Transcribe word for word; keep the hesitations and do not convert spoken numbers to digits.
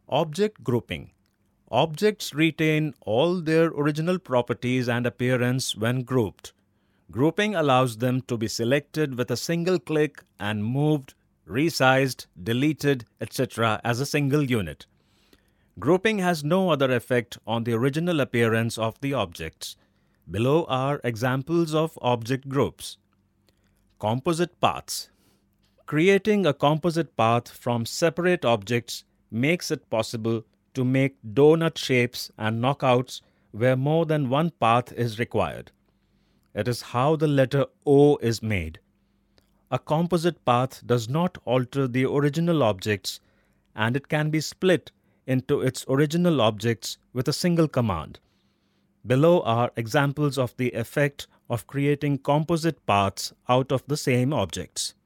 Object grouping. Objects retain all their original properties and appearance when grouped. Grouping allows them to be selected with a single click and moved, resized, deleted, et cetera as a single unit. Grouping has no other effect on the original appearance of the objects. Below are examples of object groups. Composite paths. Creating a composite path from separate objects makes it possible to make donut shapes and knockouts where more than one path is required. It is how the letter O is made. A composite path does not alter the original objects, and it can be split into its original objects with a single command. Below are examples of the effect of creating composite paths out of the same objects.